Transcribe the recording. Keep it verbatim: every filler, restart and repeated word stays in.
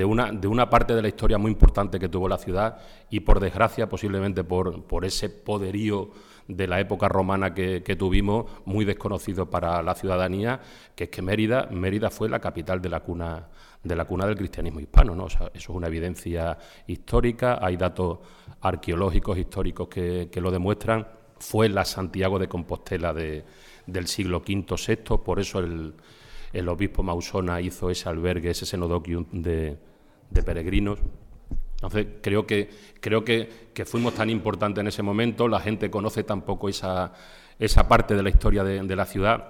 de, una, de una parte de la historia muy importante que tuvo la ciudad y, por desgracia, posiblemente por, por ese poderío de la época romana que, que tuvimos, muy desconocido para la ciudadanía, que es que Mérida, Mérida fue la capital de la cuna, de la cuna del cristianismo hispano, ¿no? O sea, eso es una evidencia histórica, hay datos arqueológicos, históricos que, que lo demuestran. Fue la Santiago de Compostela de, del siglo quinto sexto, por eso el, el obispo Mausona hizo ese albergue, ese cenodoquium de, de peregrinos. Entonces, creo que creo que, que fuimos tan importantes en ese momento, la gente conoce tampoco esa, esa parte de la historia de, de la ciudad.